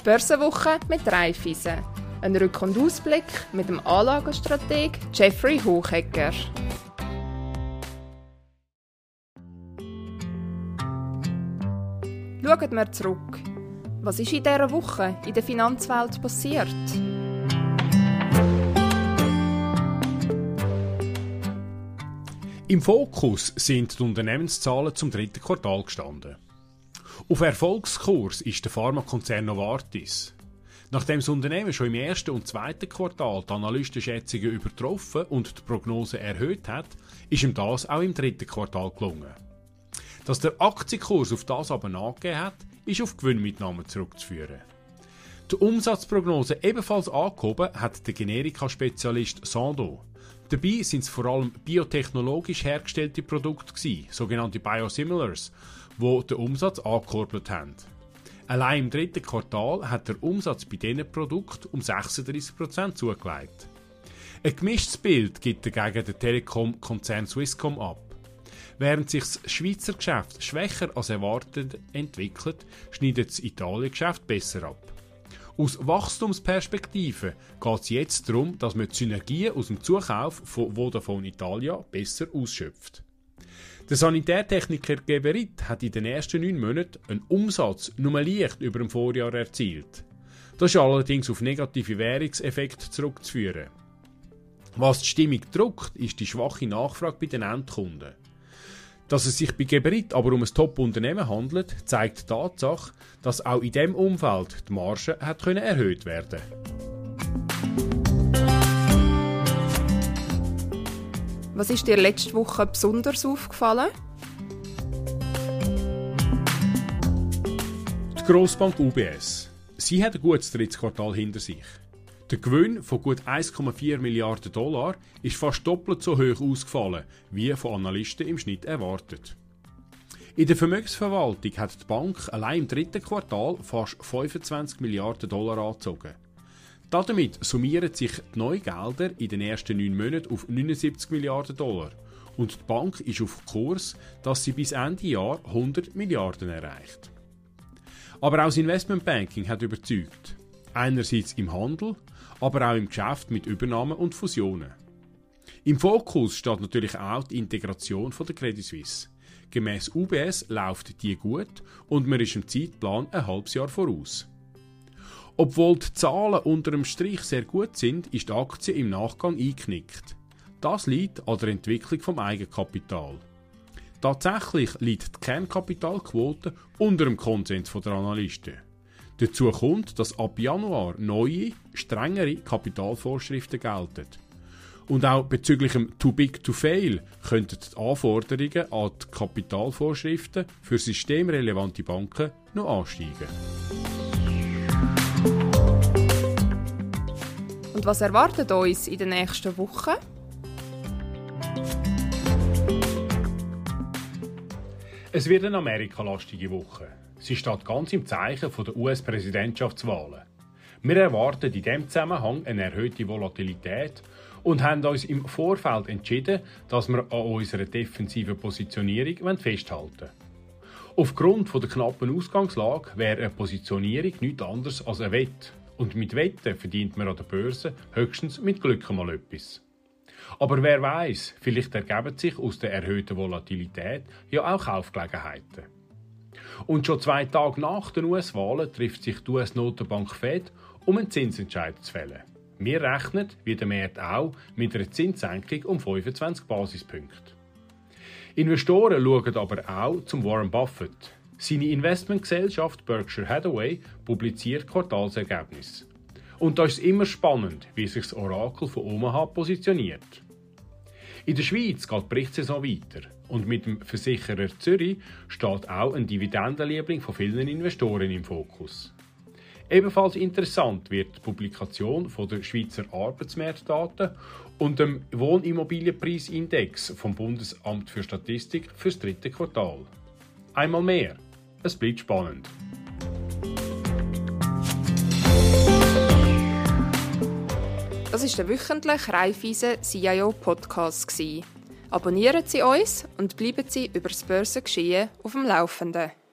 Börsenwoche mit Raiffeisen. Ein Rück- und Ausblick mit dem Anlagestrateg Jeffrey Hochegger. Schauen wir zurück. Was ist in dieser Woche in der Finanzwelt passiert? Im Fokus sind die Unternehmenszahlen zum dritten Quartal gestanden. Auf Erfolgskurs ist der Pharmakonzern Novartis. Nachdem das Unternehmen schon im ersten und zweiten Quartal die Analystenschätzungen übertroffen und die Prognose erhöht hat, ist ihm das auch im dritten Quartal gelungen. Dass der Aktienkurs auf das aber nachgegeben hat, ist auf Gewinnmitnahmen zurückzuführen. Die Umsatzprognose ebenfalls angehoben hat der Generika-Spezialist Sandoz. Dabei sind es vor allem biotechnologisch hergestellte Produkte gewesen, sogenannte Biosimilars, die den Umsatz angekurbelt haben. Allein im dritten Quartal hat der Umsatz bei diesen Produkten um 36% zugelegt. Ein gemischtes Bild gibt dagegen der Telekom-Konzern Swisscom ab. Während sich das Schweizer Geschäft schwächer als erwartet entwickelt, schneidet das Italien-Geschäft besser ab. Aus Wachstumsperspektive geht es jetzt darum, dass man die Synergien aus dem Zukauf von Vodafone Italia besser ausschöpft. Der Sanitärtechniker Geberit hat in den ersten 9 Monaten einen Umsatz nur leicht über dem Vorjahr erzielt. Das ist allerdings auf negative Währungseffekte zurückzuführen. Was die Stimmung drückt, ist die schwache Nachfrage bei den Endkunden. Dass es sich bei Geberit aber um ein Top-Unternehmen handelt, zeigt die Tatsache, dass auch in diesem Umfeld die Marge hat erhöht werden konnte. Was ist dir letzte Woche besonders aufgefallen? Die Grossbank UBS. Sie hat ein gutes drittes Quartal hinter sich. Der Gewinn von gut 1,4 Milliarden $, ist fast doppelt so hoch ausgefallen, wie von Analysten im Schnitt erwartet. In der Vermögensverwaltung hat die Bank allein im dritten Quartal fast 25 Milliarden $ angezogen. Damit summieren sich die Neugelder in den ersten 9 Monaten auf 79 Milliarden $. Und die Bank ist auf Kurs, dass sie bis Ende Jahr 100 Milliarden erreicht. Aber auch das Investmentbanking hat überzeugt. Einerseits im Handel, aber auch im Geschäft mit Übernahmen und Fusionen. Im Fokus steht natürlich auch die Integration von der Credit Suisse. Gemäss UBS läuft die gut und man ist im Zeitplan ein halbes Jahr voraus. Obwohl die Zahlen unter dem Strich sehr gut sind, ist die Aktie im Nachgang eingeknickt. Das liegt an der Entwicklung vom Eigenkapital. Tatsächlich liegt die Kernkapitalquote unter dem Konsens der Analysten. Dazu kommt, dass ab Januar neue, strengere Kapitalvorschriften gelten. Und auch bezüglich dem Too Big to Fail könnten die Anforderungen an die Kapitalvorschriften für systemrelevante Banken noch ansteigen. Und was erwartet uns in den nächsten Wochen? Es wird eine amerikalastige Woche. Sie steht ganz im Zeichen der US-Präsidentschaftswahlen. Wir erwarten in diesem Zusammenhang eine erhöhte Volatilität und haben uns im Vorfeld entschieden, dass wir an unserer defensiven Positionierung festhalten wollen. Aufgrund der knappen Ausgangslage wäre eine Positionierung nichts anderes als ein Wett. Und mit Wetten verdient man an der Börse höchstens mit Glück mal etwas. Aber wer weiß, vielleicht ergeben sich aus der erhöhten Volatilität ja auch Kaufgelegenheiten. Und schon 2 Tage nach den US-Wahlen trifft sich die US-Notenbank Fed, um einen Zinsentscheid zu fällen. Wir rechnen, wie der Markt auch, mit einer Zinssenkung um 25 Basispunkte. Investoren schauen aber auch zum Warren Buffett. Seine Investmentgesellschaft Berkshire Hathaway publiziert Quartalsergebnisse. Und da ist es immer spannend, wie sich das Orakel von Omaha positioniert. In der Schweiz geht die Berichtssaison weiter und mit dem Versicherer Zürich steht auch ein Dividendenliebling von vielen Investoren im Fokus. Ebenfalls interessant wird die Publikation von der Schweizer Arbeitsmarktdaten und dem Wohnimmobilienpreisindex vom Bundesamt für Statistik für das dritte Quartal. Einmal mehr, es bleibt spannend. Das war der wöchentliche Raiffeisen CIO Podcast. Abonnieren Sie uns und bleiben Sie über das Börsengeschehen auf dem Laufenden.